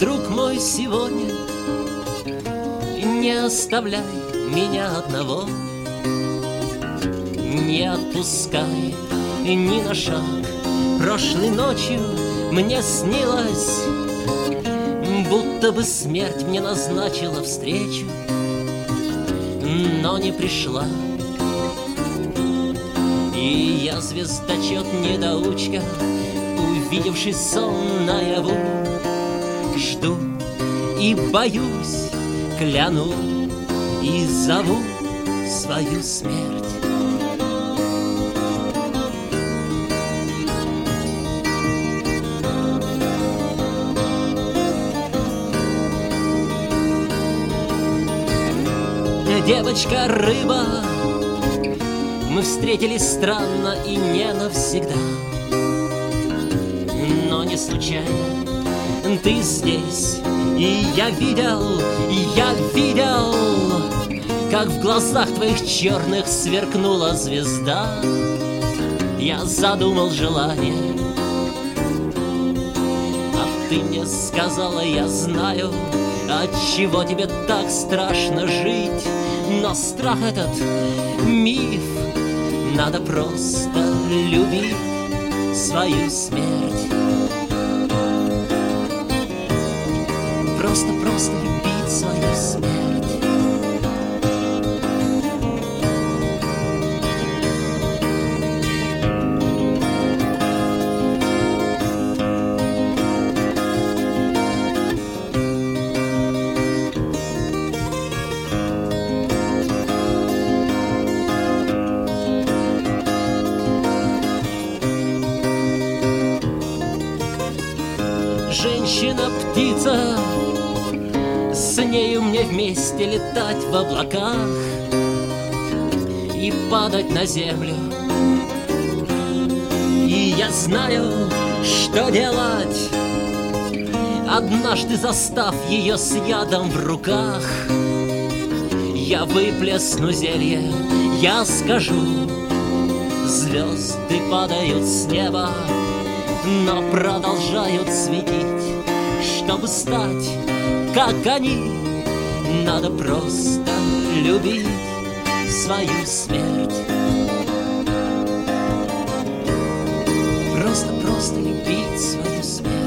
друг мой, сегодня не оставляй меня одного, не отпускай ни на шаг. Прошлой ночью мне снилось, будто бы смерть мне назначила встречу, но не пришла. И я, звездочет-недоучка, увидевший сон наяву, жду и боюсь, кляну и зову свою смерть. Девочка-рыба, мы встретились странно и не навсегда, но не случайно ты здесь. И я видел, как в глазах твоих черных сверкнула звезда. Я задумал желание, а ты мне сказала: я знаю, отчего тебе так страшно жить. Но страх этот миф, надо просто любить свою смерть. Просто любить свою смерть. Женщина-птица, с нею мне вместе летать в облаках и падать на землю. И я знаю, что делать, однажды застав ее с ядом в руках. Я выплесну зелье, я скажу: звезды падают с неба, но продолжают светить. Чтобы стать, как они, надо просто любить свою смерть. Просто любить свою смерть.